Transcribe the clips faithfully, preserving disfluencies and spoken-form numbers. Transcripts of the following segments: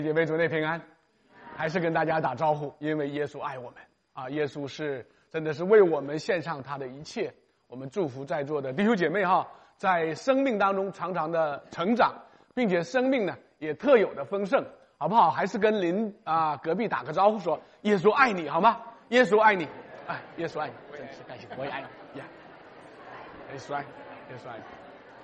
姐妹主内平安，还是跟大家打招呼，因为耶稣爱我们啊！耶稣是真的是为我们献上他的一切。我们祝福在座的弟兄姐妹哈，在生命当中常常的成长，并且生命呢也特有的丰盛，好不好？还是跟邻啊隔壁打个招呼说，耶稣爱你，好吗？耶稣爱你，哎，耶稣爱你，真是感谢，我也爱你呀！耶稣爱你，耶稣爱你。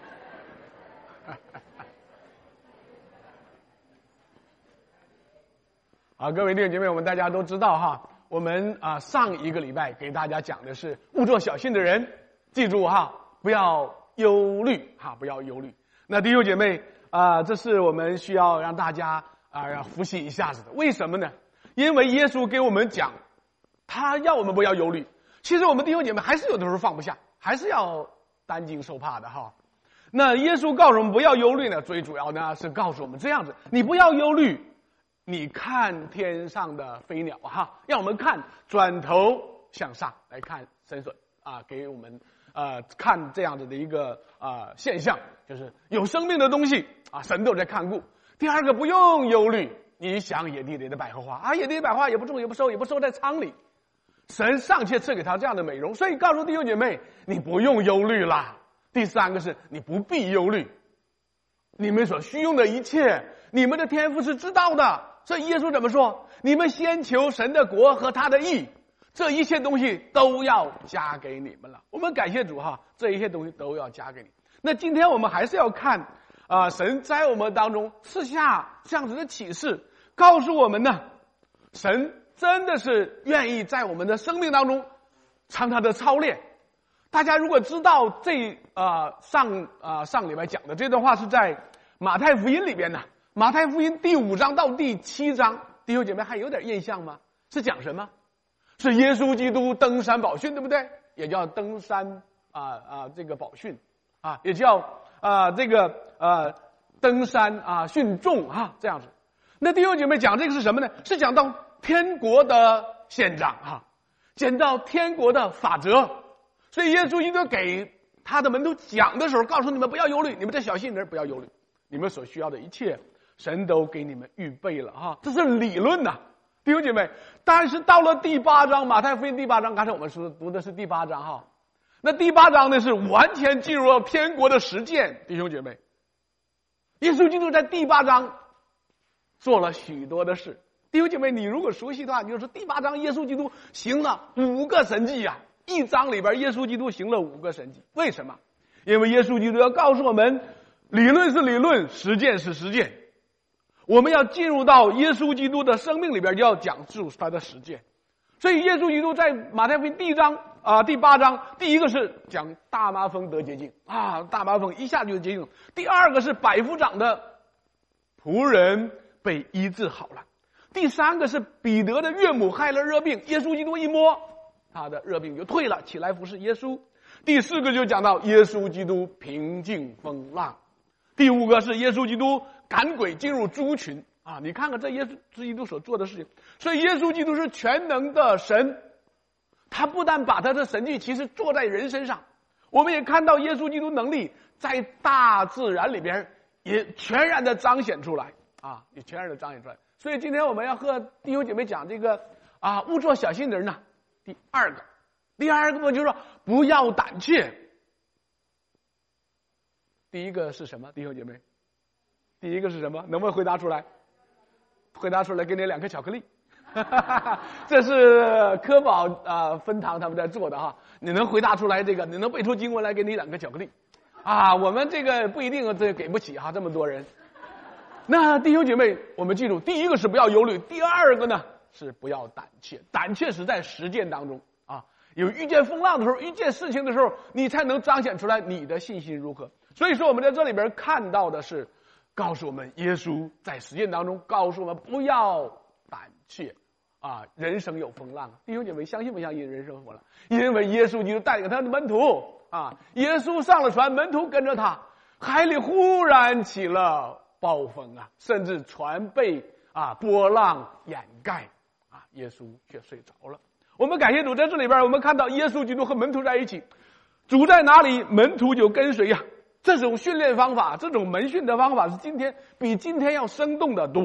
好，各位弟兄姐妹，我们大家都知道哈，我们啊上一个礼拜给大家讲的是勿做小信的人，记住哈，不要忧虑哈，不要忧虑。那弟兄姐妹啊，这是我们需要让大家啊要复习一下子的。为什么呢？因为耶稣给我们讲，他要我们不要忧虑。其实我们弟兄姐妹还是有的时候放不下，还是要担惊受怕的哈。那耶稣告诉我们不要忧虑呢，最主要呢是告诉我们这样子，你不要忧虑。你看天上的飞鸟哈，让我们看，转头向上来看神所啊给我们呃看这样子的一个啊、呃、现象，就是有生命的东西啊，神都在看顾。第二个，不用忧虑，你想野地里的百合花啊，野地里百合花也不种也不收也不收在仓里，神尚且赐给他这样的美容，所以告诉弟兄姐妹，你不用忧虑啦。第三个是你不必忧虑，你们所需用的一切，你们的天父是知道的。所以耶稣怎么说？你们先求神的国和他的义，这一切东西都要加给你们了。我们感谢主哈，这一切东西都要加给你。那今天我们还是要看啊、呃，神在我们当中赐下这样子的启示，告诉我们呢，神真的是愿意在我们的生命当中常常的操练。大家如果知道这啊、呃、上啊、呃、上礼拜讲的这段话是在马太福音里边的。马太福音第五章到第七章，弟兄姐妹还有点印象吗？是讲什么？是耶稣基督登山宝训，对不对？也叫登山啊啊这个宝训啊，也叫啊这个呃登山啊训众啊这样子。那弟兄姐妹讲这个是什么呢？是讲到天国的宪章啊，讲到天国的法则。所以耶稣基督给他的门徒讲的时候，告诉你们不要忧虑，你们这小信人不要忧虑，你们所需要的一切。神都给你们预备了哈，这是理论呐、啊，弟兄姐妹。但是到了第八章，马太福音第八章，刚才我们说读的是第八章哈，那第八章呢是完全进入了天国的实践，弟兄姐妹。耶稣基督在第八章做了许多的事，弟兄姐妹，你如果熟悉的话，你就说第八章耶稣基督行了五个神迹啊，一章里边耶稣基督行了五个神迹，为什么？因为耶稣基督要告诉我们，理论是理论，实践是实践。我们要进入到耶稣基督的生命里边，就要讲述他的实践。所以耶稣基督在马太福音第一章啊、呃、第八章，第一个是讲大麻风得洁净啊，大麻风一下就洁净。第二个是百夫长的仆人被医治好了。第三个是彼得的岳母害了热病，耶稣基督一摸，他的热病就退了，起来服侍耶稣。第四个就讲到耶稣基督平静风浪。第五个是耶稣基督赶鬼进入猪群啊！你看看这耶稣基督所做的事情，所以耶稣基督是全能的神，他不但把他的神迹其实做在人身上，我们也看到耶稣基督能力在大自然里边也全然的彰显出来啊，也全然的彰显出来。所以今天我们要和弟兄姐妹讲这个啊，勿做小信的人呢。第二个，第二个就是说不要胆怯。第一个是什么，弟兄姐妹？第一个是什么？能不能回答出来？回答出来，给你两颗巧克力。这是科宝啊、呃、分堂他们在做的哈。你能回答出来这个，你能背出经文来，给你两个巧克力。啊，我们这个不一定这给不起哈，这么多人。那弟兄姐妹，我们记住，第一个是不要忧虑，第二个呢是不要胆怯。胆怯是在实践当中啊，有遇见风浪的时候，遇见事情的时候，你才能彰显出来你的信心如何。所以说我们在这里边看到的是告诉我们耶稣在实践当中告诉我们不要胆怯啊，人生有风浪。弟兄姐妹，相信不相信人生有风浪？因为耶稣基督带领他的门徒啊，耶稣上了船，门徒跟着他，海里忽然起了暴风啊，甚至船被啊波浪掩盖啊，耶稣却睡着了。我们感谢主，在这里边我们看到耶稣基督和门徒在一起，主在哪里，门徒就跟随呀、啊。这种训练方法，这种门训的方法是今天比今天要生动的多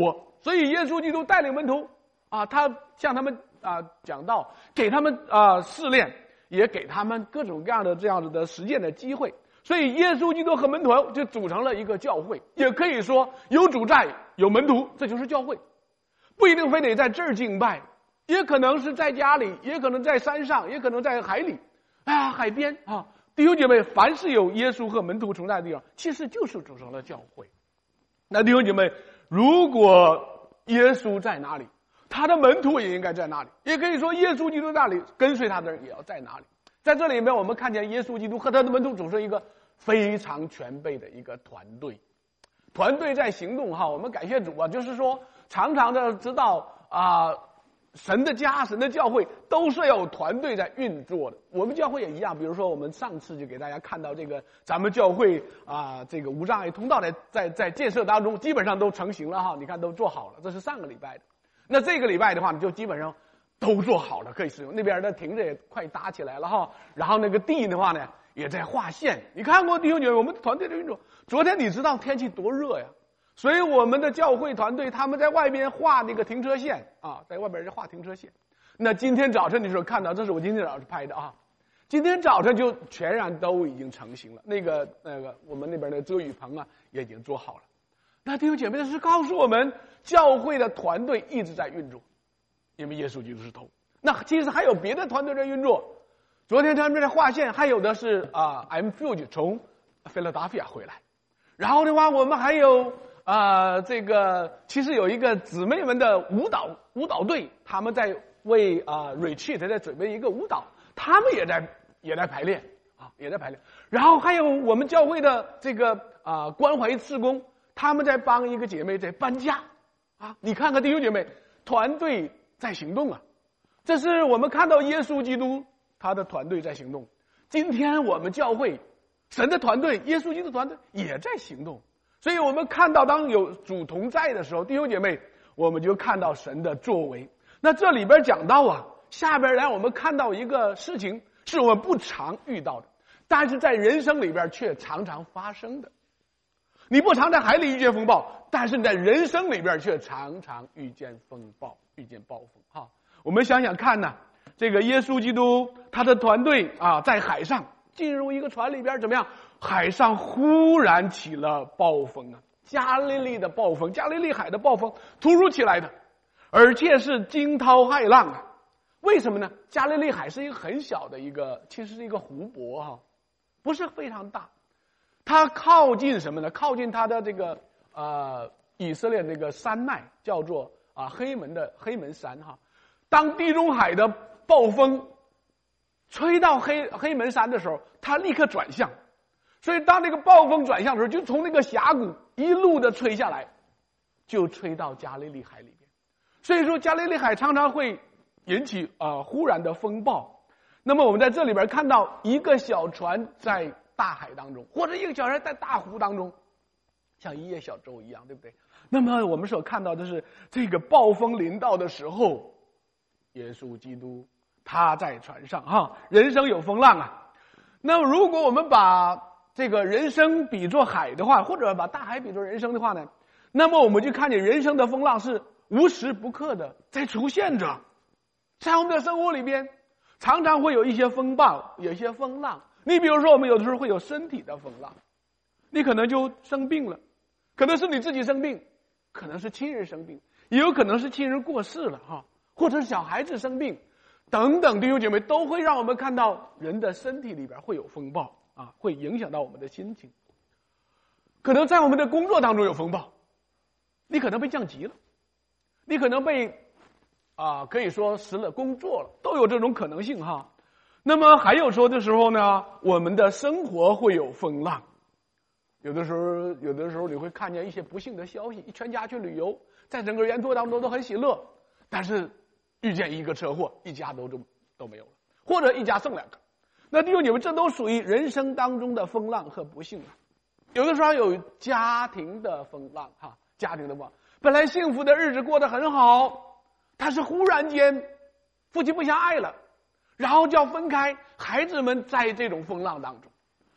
所以耶稣基督带领门徒啊，他向他们啊讲道，给他们啊试炼，也给他们各种各样的这样子的实践的机会。所以耶稣基督和门徒就组成了一个教会，也可以说有主在，有门徒，这就是教会。不一定非得在这儿敬拜，也可能是在家里，也可能在山上，也可能在海里，啊，海边啊。弟兄姐妹，凡是有耶稣和门徒存在的地方，其实就是组成了教会。那弟兄姐妹，如果耶稣在哪里，他的门徒也应该在那里，也可以说耶稣基督那里，跟随他的人也要在哪里。在这里面，我们看见耶稣基督和他的门徒组成一个非常全备的一个团队，团队在行动哈。我们感谢主啊，就是说常常的知道啊、呃，神的家、神的教会都是要有团队在运作的。我们教会也一样，比如说我们上次就给大家看到这个咱们教会啊、呃，这个无障碍通道在在在建设当中基本上都成型了哈，你看都做好了，这是上个礼拜的。那这个礼拜的话，你就基本上都做好了，可以使用。那边的亭子也快搭起来了哈，然后那个地的话呢，也在划线。你看过弟兄姐妹，我们团队的运作。昨天你知道天气多热呀，所以我们的教会团队他们在外边画那个停车线啊，在外边在画停车线。那今天早晨的时候看到，这是我今天早上拍的啊，今天早晨就全然都已经成型了。那个那个我们那边的遮雨棚啊，也已经做好了。那弟兄姐妹，这是告诉我们，教会的团队一直在运作。因为耶稣基督是头，那其实还有别的团队在运作。昨天他们在划线，还有的是啊 ，M Fuge 从菲拉达菲亚回来。然后的话，我们还有啊、呃，这个其实有一个姊妹们的舞蹈舞蹈队，他们在为啊、呃、retreat 在准备一个舞蹈，他们也在也在排练啊，也在排练。然后还有我们教会的这个啊、呃、关怀事工，他们在帮一个姐妹在搬家啊。你看看弟兄姐妹，团队在行动啊，这是我们看到耶稣基督他的团队在行动。今天我们教会神的团队，耶稣基督团队也在行动。所以我们看到当有主同在的时候，弟兄姐妹，我们就看到神的作为。那这里边讲到啊，下边来我们看到一个事情是我们不常遇到的，但是在人生里边却常常发生的。你不常在海里遇见风暴，但是你在人生里边却常常遇见风暴，遇见暴风哈。我们想想看呢，这个耶稣基督他的团队啊，在海上进入一个船里边，怎么样？海上忽然起了暴风啊，加利利的暴风，加利利海的暴风突如其来的，而且是惊涛骇浪啊。为什么呢？加利利海是一个很小的一个，其实是一个湖泊哈，不是非常大。它靠近什么呢？靠近它的这个呃以色列这个山脉，叫做啊黑门的黑门山哈。当地中海的暴风吹到黑黑门山的时候，它立刻转向，所以当那个暴风转向的时候，就从那个峡谷一路的吹下来，就吹到加利利海里边。所以说加利利海常常会引起啊、呃、忽然的风暴。那么我们在这里边看到一个小船在大海当中，或者一个小船在大湖当中，像一叶小舟一样，对不对？那么我们所看到的是这个暴风临到的时候，耶稣基督他在船上哈，人生有风浪啊。那么如果我们把这个人生比作海的话，或者把大海比作人生的话呢，那么我们就看见人生的风浪是无时不刻的在出现着。在我们的生活里边，常常会有一些风暴，有一些风浪。你比如说，我们有的时候会有身体的风浪，你可能就生病了，可能是你自己生病，可能是亲人生病，也有可能是亲人过世了哈，或者是小孩子生病，等等，弟兄姐妹都会让我们看到人的身体里边会有风暴啊，会影响到我们的心情。可能在我们的工作当中有风暴，你可能被降级了，你可能被啊可以说辞了工作了，都有这种可能性哈。那么还有说的时候呢，我们的生活会有风浪，有的时候有的时候你会看见一些不幸的消息，一全家去旅游，在整个沿途当中都很喜乐，但是遇见一个车祸，一家都都都没有了，或者一家剩两个。那弟兄姐妹，这都属于人生当中的风浪和不幸啊。有的时候有家庭的风浪哈，家庭的风浪，本来幸福的日子过得很好，但是忽然间夫妻不相爱了，然后就要分开，孩子们在这种风浪当中。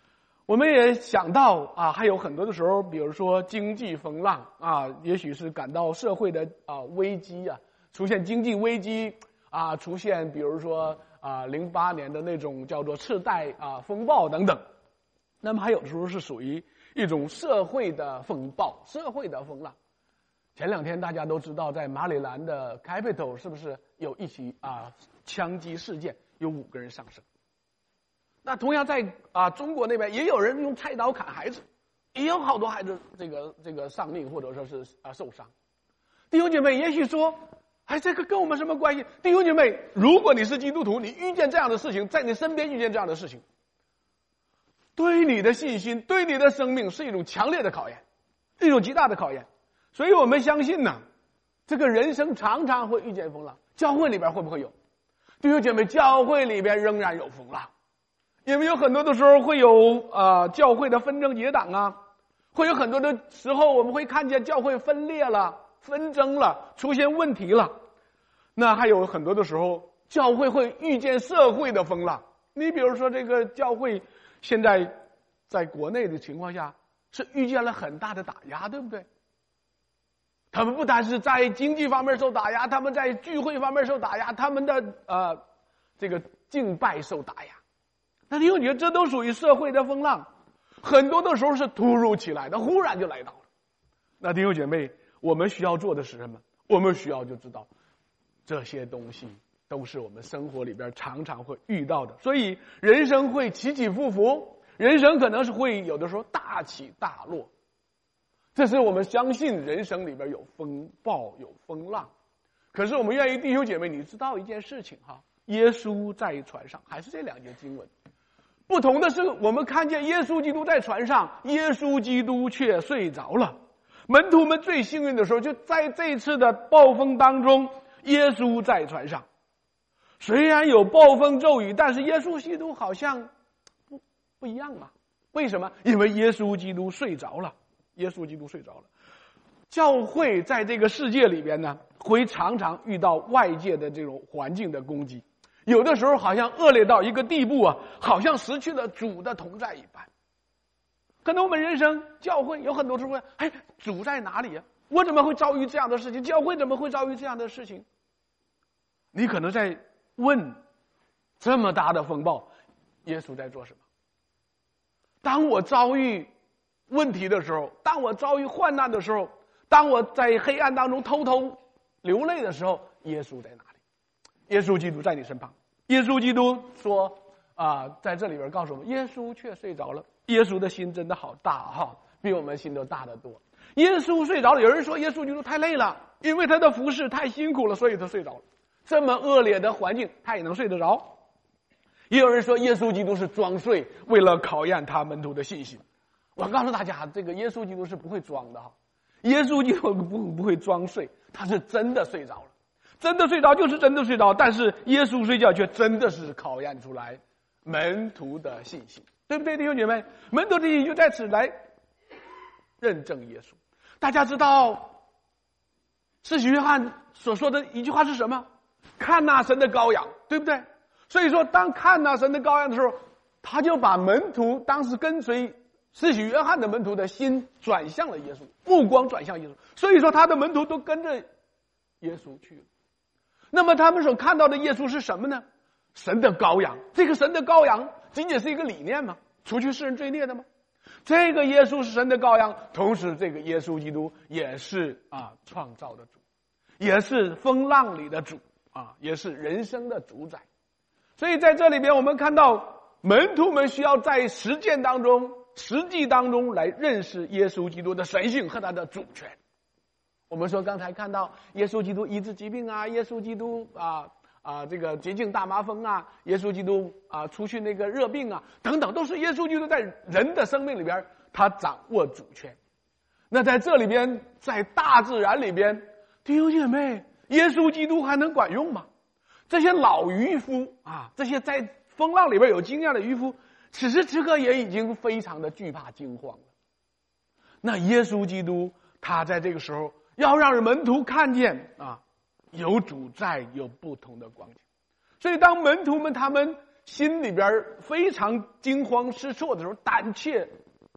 我们也想到啊，还有很多的时候，比如说经济风浪啊，也许是感到社会的啊危机啊，出现经济危机啊，出现比如说啊零八年的那种叫做次贷啊风暴等等。那么还有的时候是属于一种社会的风暴、社会的风浪。前两天大家都知道，在马里兰的 Capitol 是不是有一起啊枪击事件，有五个人丧生。那同样在啊中国那边也有人用菜刀砍孩子，也有好多孩子这个这个丧命或者说是啊受伤。弟兄姐妹，也许说，哎，这个跟我们什么关系？弟兄姐妹，如果你是基督徒，你遇见这样的事情，在你身边遇见这样的事情，对你的信心、对你的生命是一种强烈的考验，一种极大的考验。所以我们相信呢，这个人生常常会遇见风浪。教会里边会不会有？弟兄姐妹，教会里边仍然有风浪。因为有很多的时候会有啊、呃、教会的纷争结党啊，会有很多的时候我们会看见教会分裂了、纷争了、出现问题了。那还有很多的时候，教会会遇见社会的风浪。你比如说这个教会现在在国内的情况下是遇见了很大的打压，对不对？他们不单是在经济方面受打压，他们在聚会方面受打压，他们的呃这个敬拜受打压。那弟兄姐妹，这都属于社会的风浪，很多的时候是突如其来的，忽然就来到了。那弟兄姐妹，我们需要做的是什么？我们需要就知道，这些东西都是我们生活里边常常会遇到的。所以人生会起起伏伏，人生可能是会有的时候大起大落。这是我们相信人生里边有风暴有风浪。可是我们愿意弟兄姐妹，你知道一件事情哈，耶稣在船上，还是这两节经文。不同的是，我们看见耶稣基督在船上，耶稣基督却睡着了。门徒们最幸运的时候，就在这次的暴风当中，耶稣在船上。虽然有暴风骤雨，但是耶稣基督好像不不一样啊。为什么？因为耶稣基督睡着了。耶稣基督睡着了。教会在这个世界里边呢，会常常遇到外界的这种环境的攻击。有的时候好像恶劣到一个地步啊，好像失去了主的同在一般。可能我们人生教会有很多时候，哎，主在哪里啊？我怎么会遭遇这样的事情？教会怎么会遭遇这样的事情？你可能在问，这么大的风暴，耶稣在做什么？当我遭遇问题的时候，当我遭遇患难的时候，当我在黑暗当中偷偷流泪的时候，耶稣在哪里？耶稣基督在你身旁。耶稣基督说啊、呃，在这里边告诉我们，耶稣却睡着了。耶稣的心真的好大哈，比我们心都大得多。耶稣睡着了，有人说耶稣基督太累了，因为他的服侍太辛苦了，所以他睡着了。这么恶劣的环境，他也能睡得着。也有人说耶稣基督是装睡，为了考验他门徒的信心。我告诉大家，这个耶稣基督是不会装的哈，耶稣基督不不会装睡，他是真的睡着了。真的睡着就是真的睡着，但是耶稣睡觉却真的是考验出来门徒的信心，对不对，弟兄姐妹？门徒的信心就在此来认证耶稣。大家知道施洗约翰所说的一句话是什么？看那神的羔羊，对不对？所以说当看那神的羔羊的时候，他就把门徒当时跟随施洗约翰的门徒的心转向了耶稣，目光转向耶稣。所以说他的门徒都跟着耶稣去了。那么他们所看到的耶稣是什么呢？神的羔羊。这个神的羔羊仅仅是一个理念吗？除去世人罪孽的吗？这个耶稣是神的羔羊，同时这个耶稣基督也是啊创造的主，也是风浪里的主啊，也是人生的主宰。所以在这里边我们看到门徒们需要在实践当中、实际当中来认识耶稣基督的神性和他的主权。我们说刚才看到耶稣基督医治疾病啊，耶稣基督啊啊这个洁净大麻风啊，耶稣基督啊除去那个热病啊等等，都是耶稣基督在人的生命里边他掌握主权。那在这里边，在大自然里边，弟兄姐妹，耶稣基督还能管用吗？这些老渔夫啊，这些在风浪里边有经验的渔夫，此时此刻也已经非常的惧怕惊慌了。那耶稣基督他在这个时候要让门徒看见啊，有主在，有不同的光景。所以当门徒们他们心里边非常惊慌失措的时候，胆怯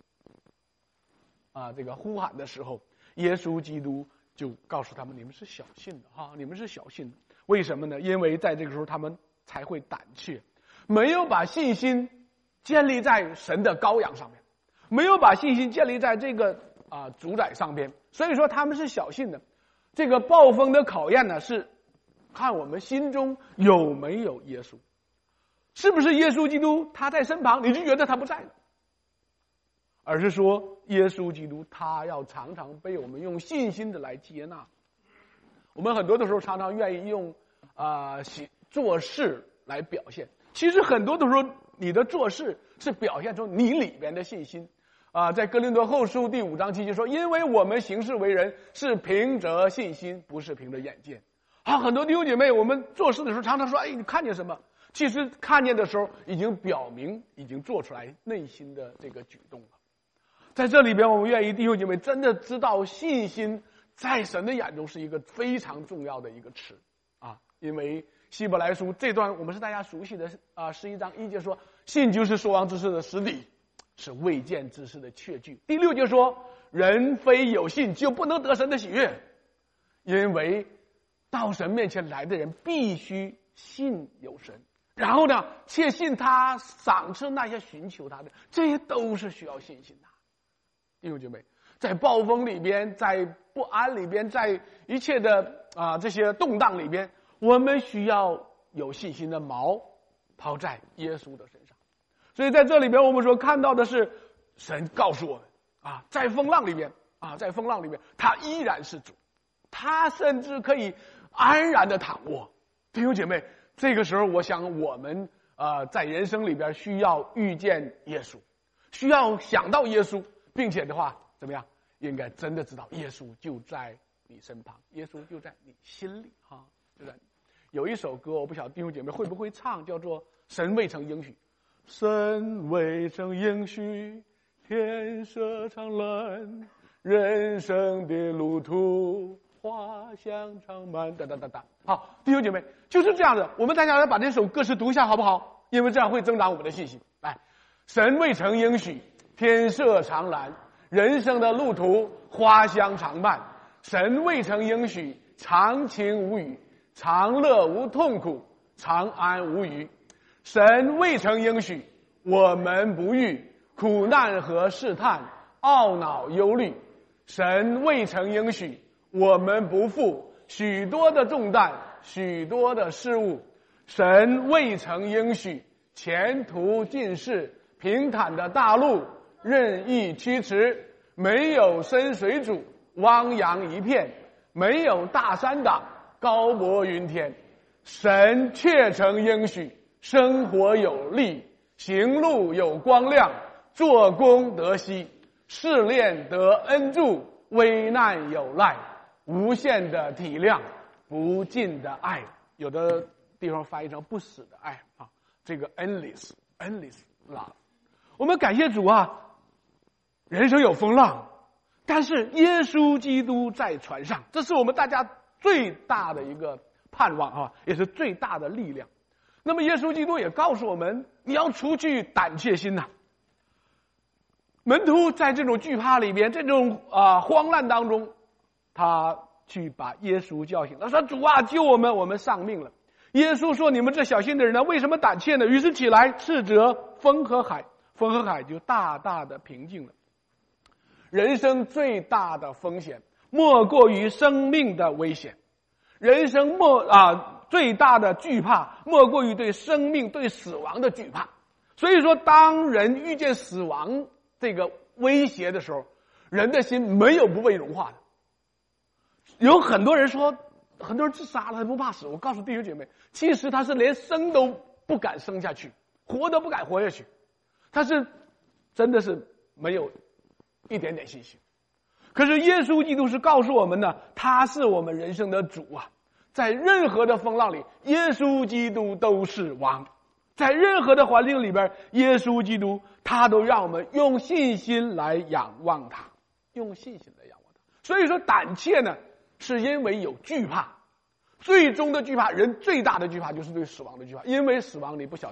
啊，这个呼喊的时候，耶稣基督就告诉他们：你们是小信的哈，你们是小信的。为什么呢？因为在这个时候他们才会胆怯，没有把信心建立在神的羔羊上面，没有把信心建立在这个啊主宰上边，所以说他们是小信的。这个暴风的考验呢，是看我们心中有没有耶稣，是不是耶稣基督他在身旁，你就觉得他不在了，而是说耶稣基督他要常常被我们用信心的来接纳。我们很多的时候常常愿意用啊、呃、做事来表现，其实很多的时候你的做事是表现出你里边的信心啊、呃。在哥林多后书第五章七节说，因为我们行事为人是凭着信心，不是凭着眼见。啊，很多弟兄姐妹，我们做事的时候常常说，哎，你看见什么？其实看见的时候已经表明，已经做出来内心的这个举动了。在这里边，我们愿意弟兄姐妹真的知道，信心在神的眼中是一个非常重要的一个词啊。因为希伯来书这段我们是大家熟悉的啊，十一章一节说，信就是说望之事的实底，是未见之事的确据。第六节说，人非有信就不能得神的喜悦，因为到神面前来的人必须信有神，然后呢，切信他赏赐那些寻求他的，这些都是需要信心的。弟兄姐妹，在暴风里边，在不安里边，在一切的啊、呃、这些动荡里边，我们需要有信心的锚抛在耶稣的身上。所以在这里边，我们所看到的是神告诉我们啊，在风浪里边啊，在风浪里边，他依然是主，他甚至可以安然的躺卧。弟兄姐妹，这个时候我想我们呃在人生里边需要遇见耶稣，需要想到耶稣，并且的话怎么样，应该真的知道耶稣就在你身旁，耶稣就在你心里哈，对不对？有一首歌我不晓得弟兄姐妹会不会唱，叫做神未曾应许，神未曾应许，天色常蓝，人生的路途花香长满，哒哒哒哒。好，弟兄姐妹，就是这样的。我们大家来把这首歌词读一下，好不好？因为这样会增长我们的信心。来，神未曾应许，天色常蓝，人生的路途花香长漫。神未曾应许，常情无语，常乐无痛苦，常安无虞。神未曾应许，我们不遇苦难和试探，懊恼忧虑。神未曾应许，我们不负许多的重担，许多的事物。神未曾应许，前途尽是平坦的大路，任意驱驰，没有深水阻，汪洋一片，没有大山挡，高柏云天。神却曾应许，生活有力，行路有光亮，做工得息，试炼得恩助，危难有赖，无限的体谅，不尽的爱。有的地方翻译成不死的爱啊，这个 endless endless love。我们感谢主啊，人生有风浪，但是耶稣基督在船上，这是我们大家最大的一个盼望啊，也是最大的力量。那么耶稣基督也告诉我们，你要除去胆怯心呐、啊。门徒在这种惧怕里边，这种啊、呃、慌乱当中，他去把耶稣叫醒，他说：“主啊，救我们，我们丧命了。”耶稣说：“你们这小心的人呢，为什么胆怯呢？”于是起来斥责风和海，风和海就大大的平静了。人生最大的风险，莫过于生命的危险；人生莫啊最大的惧怕，莫过于对生命、对死亡的惧怕。所以说，当人遇见死亡这个威胁的时候，人的心没有不被融化的。有很多人说，很多人自杀了，他不怕死。我告诉弟兄姐妹，其实他是连生都不敢生下去，活都不敢活下去，他是真的是没有一点点信心。可是耶稣基督是告诉我们呢，他是我们人生的主啊，在任何的风浪里，耶稣基督都是王。在任何的环境里边，耶稣基督他都让我们用信心来仰望他，用信心来仰望他。所以说胆怯呢，是因为有惧怕，最终的惧怕，人最大的惧怕就是对死亡的惧怕，因为死亡你不晓得后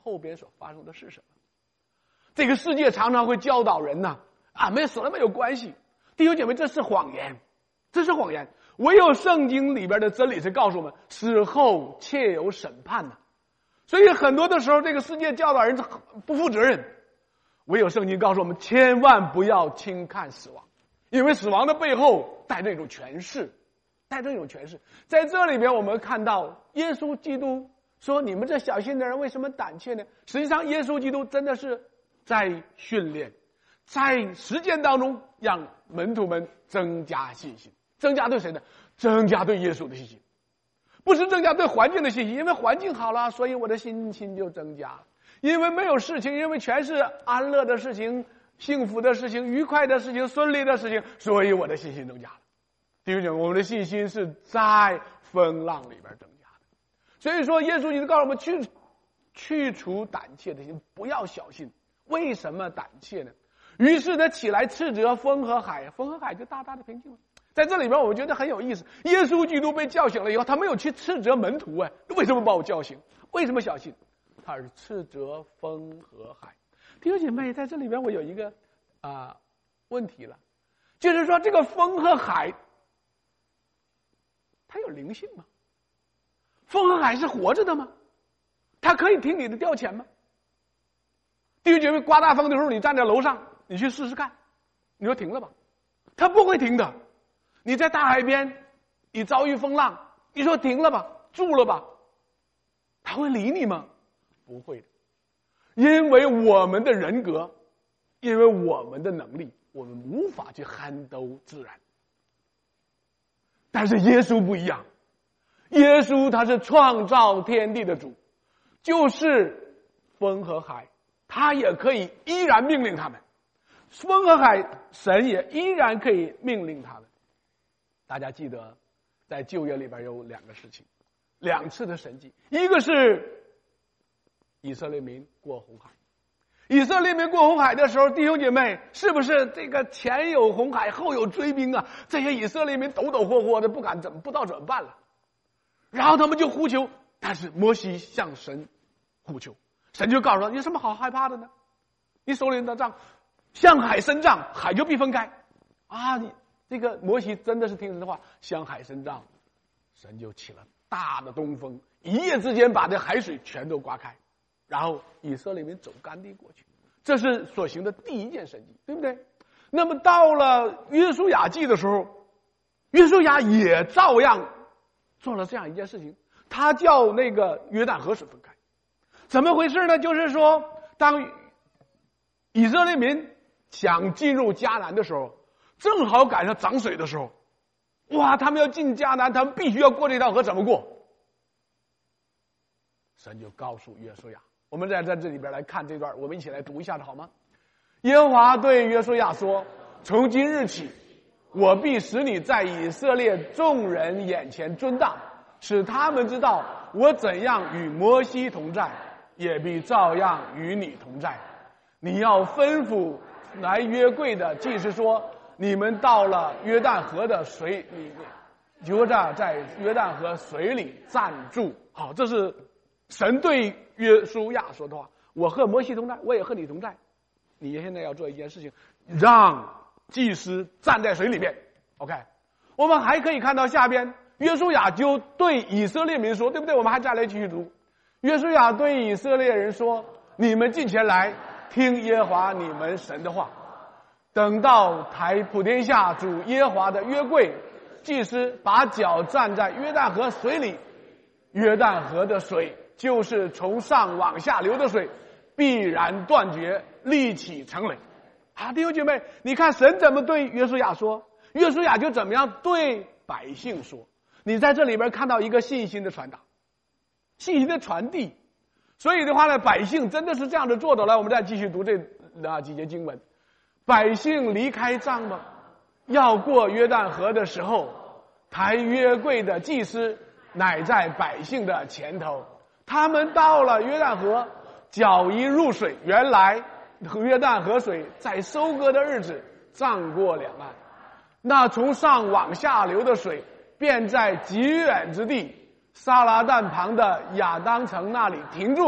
后边所发生的是什么。这个世界常常会教导人呐、啊，啊，没有死了没有关系。弟兄姐妹，这是谎言，这是谎言。唯有圣经里边的真理是告诉我们，死后切有审判呐、啊。所以很多的时候，这个世界教导人不负责任。唯有圣经告诉我们，千万不要轻看死亡，因为死亡的背后带着一种权势，带着一种权势。在这里边，我们看到耶稣基督说：“你们这小心的人为什么胆怯呢？”实际上，耶稣基督真的是在训练，在实践当中让门徒们增加信心。增加对谁呢？增加对耶稣的信心，不是增加对环境的信心，因为环境好了，所以我的信心就增加了。因为没有事情，因为全是安乐的事情、幸福的事情、愉快的事情、顺利的事情，所以我的信心增加了。弟兄姐妹，我们的信心是在风浪里边增加的。所以说，耶稣基督告诉我们去去除胆怯的心，不要小心。为什么胆怯呢？于是他起来斥责风和海，风和海就大大的平静了。在这里边，我觉得很有意思。耶稣基督被叫醒了以后，他没有去斥责门徒，哎，为什么把我叫醒？为什么小心？他是斥责风和海。弟兄姐妹，在这里边我有一个啊、呃、问题了，就是说这个风和海，它有灵性吗？风和海是活着的吗？它可以听你的调遣吗？弟兄姐妹，刮大风的时候，你站在楼上，你去试试看，你说停了吧，它不会停的。你在大海边，你遭遇风浪，你说停了吧，住了吧，他会理你吗？不会的，因为我们的人格，因为我们的能力，我们无法去handle自然。但是耶稣不一样，耶稣他是创造天地的主，就是风和海，他也可以依然命令他们，风和海，神也依然可以命令他们。大家记得，在旧约里边有两个事情，两次的神迹，一个是以色列民过红海。以色列民过红海的时候，弟兄姐妹，是不是这个前有红海，后有追兵啊？这些以色列民抖抖霍霍的，不敢怎么不知道怎么办了。然后他们就呼求，但是摩西向神呼求，神就告诉他：有什么好害怕的呢？你手里的杖向海伸杖，海就必分开。啊，你这个摩西真的是听神的话，向海伸杖，神就起了大的东风，一夜之间把这海水全都刮开，然后以色列民走干地过去。这是所行的第一件神迹，对不对？那么到了约书亚记的时候，约书亚也照样做了这样一件事情，他叫那个约旦河水分开。怎么回事呢？就是说，当以色列民想进入迦南的时候，正好赶上涨水的时候，哇，他们要进迦南，他们必须要过这条河，怎么过？神就告诉约书亚，我们再在这里边来看这段，我们一起来读一下子好吗？耶和华对约书亚说：从今日起，我必使你在以色列众人眼前尊大，使他们知道我怎样与摩西同在，也必照样与你同在。你要吩咐来约柜的祭司说：你们到了约旦河的水里面，就在在约旦河水里站住。好，这是神对约书亚说的话。我和摩西同在，我也和你同在。你现在要做一件事情，让祭司站在水里面。OK， 我们还可以看到下边，约书亚就对以色列民说，对不对？我们还再来继续读。约书亚对以色列人说：你们近前来，听耶和华你们神的话。等到抬普天下主耶和华的约柜，祭司把脚站在约旦河水里，约旦河的水就是从上往下流的水，必然断绝，立起成垒。啊，弟兄姐妹，你看神怎么对约书亚说，约书亚就怎么样对百姓说。你在这里边看到一个信心的传达，信心的传递。所以的话呢，百姓真的是这样的做的。来，我们再继续读这啊几节经文。百姓离开帐篷，要过约旦河的时候，抬约柜的祭司乃在百姓的前头。他们到了约旦河，脚一入水，原来约旦河水在收割的日子涨过两岸，那从上往下流的水便在极远之地撒拉旦旁的亚当城那里停住。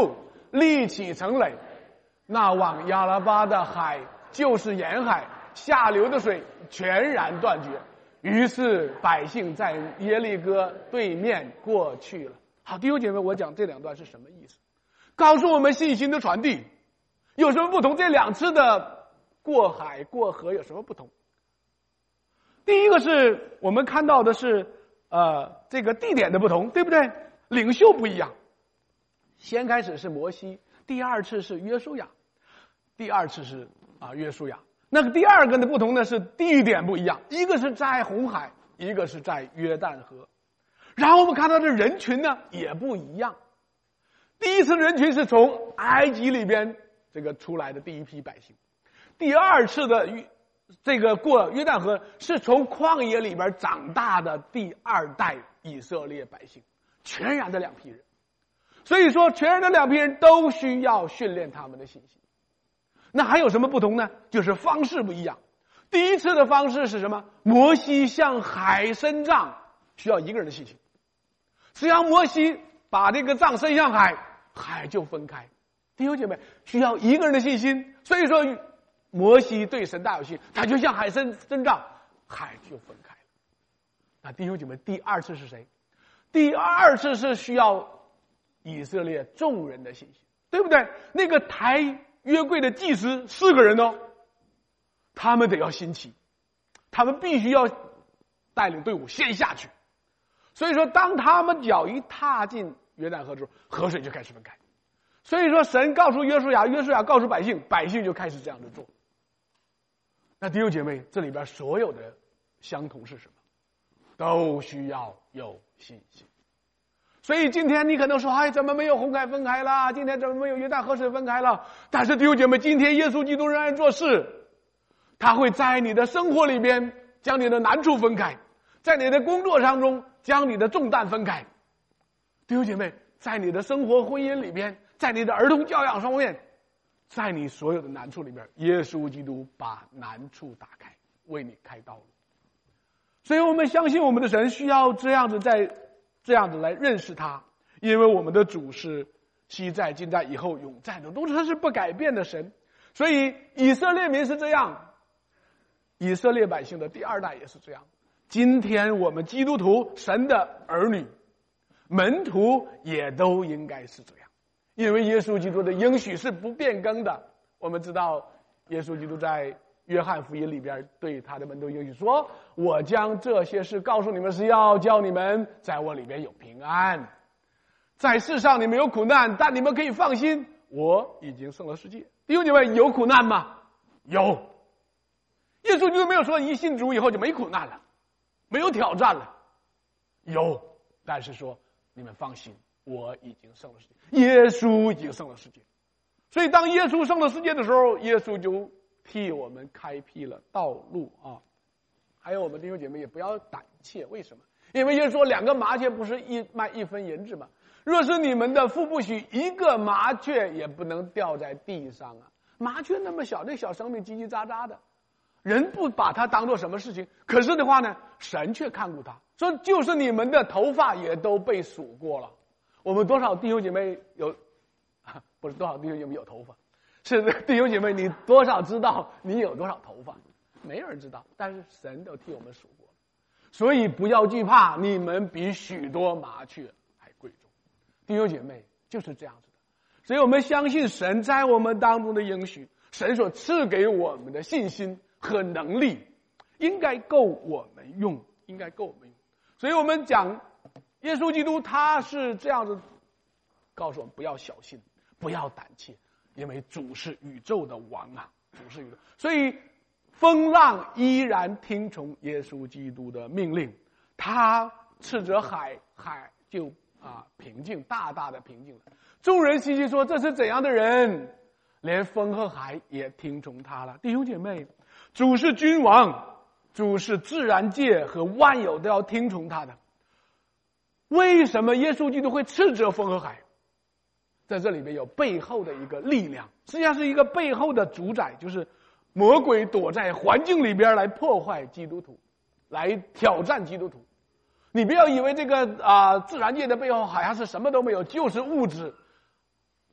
立起成垒，那往亚拉巴的海就是沿海，下流的水全然断绝。于是百姓在耶利哥对面过去了。好，弟兄姐妹，我讲这两段是什么意思？告诉我们信心的传递有什么不同？这两次的过海过河有什么不同？第一个是我们看到的是呃这个地点的不同，对不对？领袖不一样，先开始是摩西，第二次是约书亚，第二次是啊约书亚。那个第二个的不同呢是地点不一样，一个是在红海，一个是在约旦河。然后我们看到这人群呢也不一样，第一次人群是从埃及里边这个出来的第一批百姓，第二次的这个过约旦河是从旷野里边长大的第二代以色列百姓，全然的两批人。所以说全然的两批人都需要训练他们的信心。那还有什么不同呢？就是方式不一样。第一次的方式是什么？摩西向海伸杖，需要一个人的信心。只要摩西把这个杖伸向海，海就分开。弟兄姐妹，需要一个人的信心。所以说摩西对神大有信，他就向海伸伸杖，海就分开了。那弟兄姐妹，第二次是谁？第二次是需要以色列众人的信心，对不对？那个抬约柜的祭司四个人哦，他们得要兴起，他们必须要带领队伍先下去。所以说当他们脚一踏进约旦河之后，河水就开始分开。所以说神告诉约书亚，约书亚告诉百姓，百姓就开始这样的做。那弟兄姐妹，这里边所有的相同是什么？都需要有信心。所以今天你可能说，哎，怎么没有红海分开了？今天怎么没有约旦河水分开了？但是弟兄姐妹，今天耶稣基督仍然做事，他会在你的生活里边将你的难处分开，在你的工作当中将你的重担分开。弟兄姐妹，在你的生活婚姻里边，在你的儿童教养上面，在你所有的难处里边，耶稣基督把难处打开，为你开道路。所以我们相信我们的神需要这样子在这样子来认识他，因为我们的主是昔在今在以后永在的，都是他是不改变的神。所以以色列民是这样，以色列百姓的第二代也是这样。今天我们基督徒神的儿女门徒也都应该是这样，因为耶稣基督的应许是不变更的。我们知道耶稣基督在约翰福音里边对他的门徒应许说，我将这些事告诉你们，是要叫你们在我里边有平安，在世上你们有苦难，但你们可以放心，我已经胜了世界。弟兄姐妹，有苦难吗？有。耶稣基督没有说一信主以后就没苦难了，没有挑战了，有，但是说你们放心，我已经胜了世界，耶稣已经胜了世界。所以当耶稣胜了世界的时候，耶稣就替我们开辟了道路啊！还有我们弟兄姐妹也不要胆怯，为什么？因为耶稣说两个麻雀不是一卖一分银子吗？若是你们的父不许一个麻雀也不能掉在地上啊！麻雀那么小，那小生命叽叽喳喳的，人不把它当做什么事情，可是的话呢，神却看顾它，说就是你们的头发也都被数过了。我们多少弟兄姐妹有，不是多少弟兄姐妹有头发，是弟兄姐妹，你多少知道你有多少头发？没有人知道，但是神都替我们数过。所以不要惧怕，你们比许多麻雀还贵重。弟兄姐妹就是这样子的。所以我们相信神在我们当中的应许，神所赐给我们的信心和能力，应该够我们用，应该够我们用。所以我们讲耶稣基督他是这样子告诉我们，不要小心，不要胆怯，因为主是宇宙的王啊，主是宇宙。所以风浪依然听从耶稣基督的命令，他斥责海，海就啊平静，大大的平静了。众人稀奇说，这是怎样的人？连风和海也听从他了。弟兄姐妹，主是君王，主是自然界和万有都要听从他的。为什么耶稣基督会斥责风和海？在这里面有背后的一个力量，实际上是一个背后的主宰，就是魔鬼躲在环境里边来破坏基督徒，来挑战基督徒。你不要以为这个啊、呃、自然界的背后好像是什么都没有，就是物质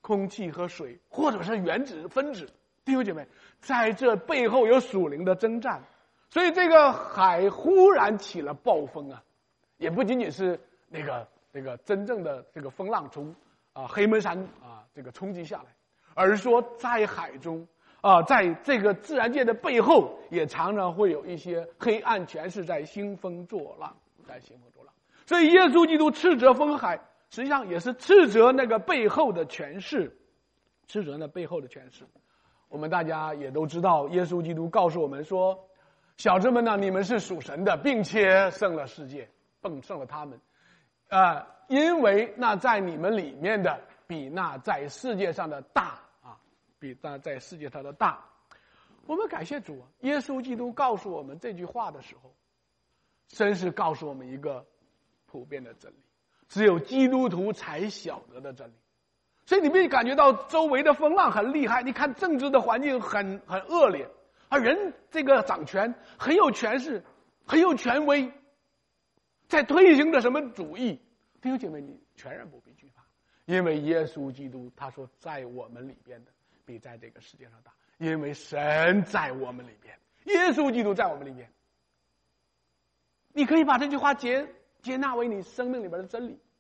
空气和水，或者是原子、分子。弟兄姐妹，在这背后有属灵的征战，所以这个海忽然起了暴风啊，也不仅仅是那个那个真正的这个风浪从啊黑门山啊这个冲击下来，而是说在海中啊，在这个自然界的背后，也常常会有一些黑暗权势在兴风作浪，在兴风作浪。所以耶稣基督斥责风海，实际上也是斥责那个背后的权势，斥责那背后的权势。我们大家也都知道，耶稣基督告诉我们说，小子们呢，你们是属神的，并且胜了世界，更胜了他们，呃，因为那在你们里面的比那在世界上的大啊，比那在世界上的大。我们感谢主啊，耶稣基督告诉我们这句话的时候，真是告诉我们一个普遍的真理，只有基督徒才晓得的真理。所以你会感觉到周围的风浪很厉害，你看政治的环境很很恶劣，而人这个掌权很有权势，很有权威，在推行着什么主义。弟兄姐妹，你全然不必惧怕，因为耶稣基督他说在我们里边的比在这个世界上大，因为神在我们里边，耶稣基督在我们里边。你可以把这句话接接纳为你生命里边的真理。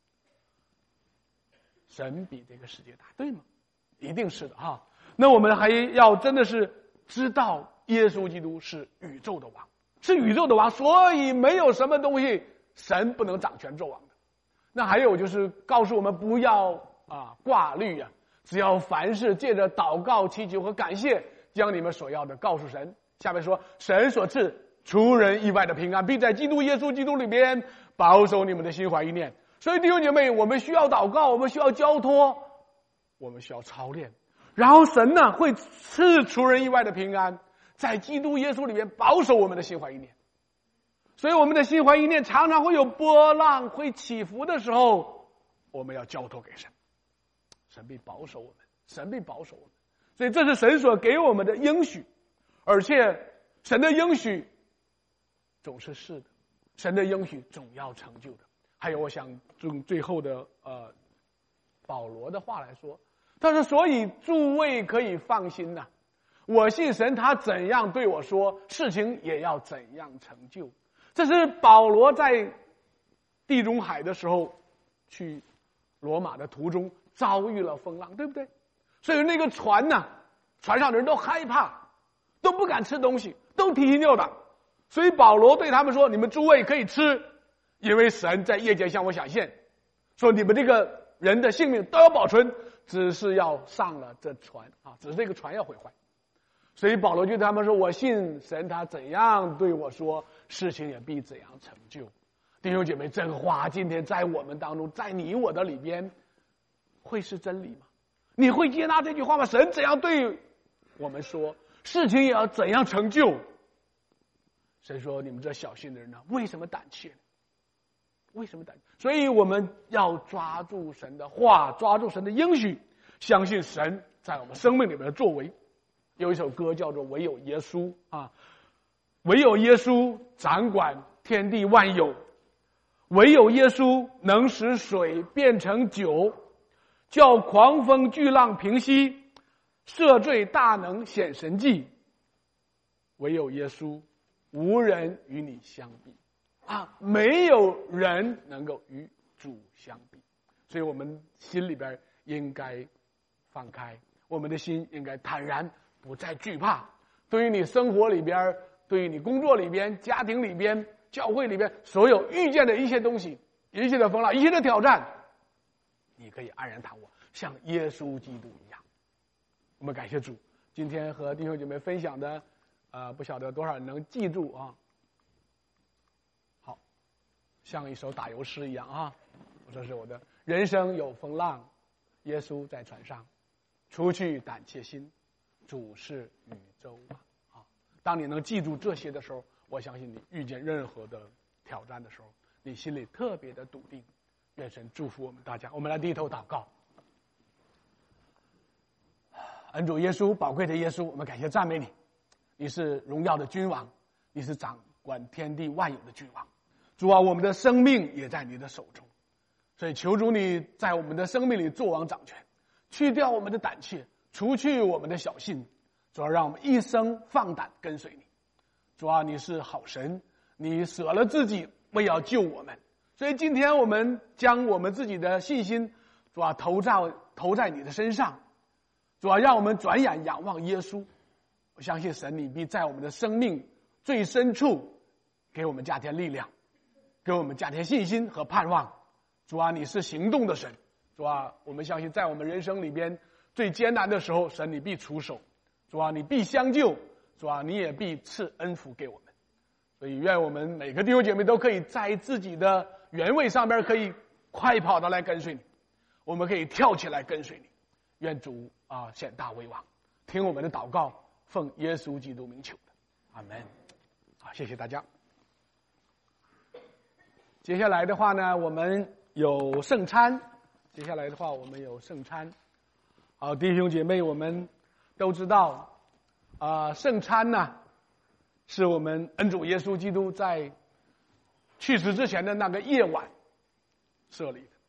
神比这个世界大，对吗？一定是的哈。那我们还要真的是知道耶稣基督是宇宙的王，是宇宙的王，所以没有什么东西神不能掌权做王的。那还有就是告诉我们不要啊挂虑啊，只要凡事借着祷告、祈求和感谢，将你们所要的告诉神。下面说，神所赐出人意外的平安，并在基督耶稣基督里边保守你们的心怀意念。所以弟兄姐妹，我们需要祷告，我们需要交托，我们需要操练，然后神呢会赐出人意外的平安，在基督耶稣里面保守我们的心怀意念。所以我们的心怀意念常常会有波浪，会起伏的时候，我们要交托给神，神必保守我们，神必保守我们。所以这是神所给我们的应许，而且神的应许总是是的，神的应许总要成就的。还有我想用最后的呃保罗的话来说，他说，所以诸位可以放心呐、啊，我信神，他怎样对我说，事情也要怎样成就。这是保罗在地中海的时候去罗马的途中遭遇了风浪，对不对？所以那个船呢、啊，船上的人都害怕，都不敢吃东西，都提心吊胆。所以保罗对他们说，你们诸位可以吃，因为神在夜间向我显现，说你们这个人的性命都要保存，只是要上了这船啊，只是这个船要毁坏。所以保罗就对他们说，我信神，他怎样对我说，事情也必怎样成就。弟兄姐妹，这个话今天在我们当中，在你我的里边，会是真理吗？你会接纳这句话吗？神怎样对我们说，事情也要怎样成就。神说，你们这小信的人呢，为什么胆怯？为什么胆怯？所以我们要抓住神的话，抓住神的应许，相信神在我们生命里面的作为。有一首歌叫做《唯有耶稣》啊，唯有耶稣掌管天地万有，唯有耶稣能使水变成酒，叫狂风巨浪平息，赦罪大能显神迹。唯有耶稣，无人与你相比啊，没有人能够与主相比。所以我们心里边应该放开，我们的心应该坦然，不再惧怕。对于你生活里边，对于你工作里边，家庭里边，教会里边，所有遇见的一切东西，一切的风浪，一切的挑战，你可以安然躺卧，像耶稣基督一样。我们感谢主，今天和弟兄姐妹分享的呃，不晓得多少人能记住啊。好，像一首打油诗一样啊。这是我的人生有风浪，耶稣在船上，出去胆怯心，主是宇宙啊。啊，当你能记住这些的时候，我相信你遇见任何的挑战的时候，你心里特别的笃定。愿神祝福我们大家。我们来低头祷告。恩主耶稣，宝贵的耶稣，我们感谢赞美你。你是荣耀的君王，你是掌管天地万有的君王。主啊，我们的生命也在你的手中，所以求主你在我们的生命里作王掌权。 去掉我们的胆怯，除去我们的小信。主啊，让我们一生放胆跟随你。主啊，你是好神，你舍了自己为要救我们，所以今天我们将我们自己的信心，主啊，投在投在你的身上。主啊，让我们转眼仰望耶稣。我相信神，你必在我们的生命最深处给我们加添力量，给我们加添信心和盼望。主啊，你是行动的神。主啊，我们相信在我们人生里边最艰难的时候，神你必出手。主啊，你必相救。主啊，你也必赐恩福给我们。所以愿我们每个弟兄姐妹都可以在自己的原位上边可以快跑的来跟随你，我们可以跳起来跟随你。愿主啊显大为王，听我们的祷告，奉耶稣基督名求的，阿门。好，谢谢大家。接下来的话呢，我们有圣餐。接下来的话，我们有圣餐。好，弟兄姐妹，我们都知道，啊、呃，圣餐呢，是我们恩主耶稣基督在去世之前的那个夜晚设立的。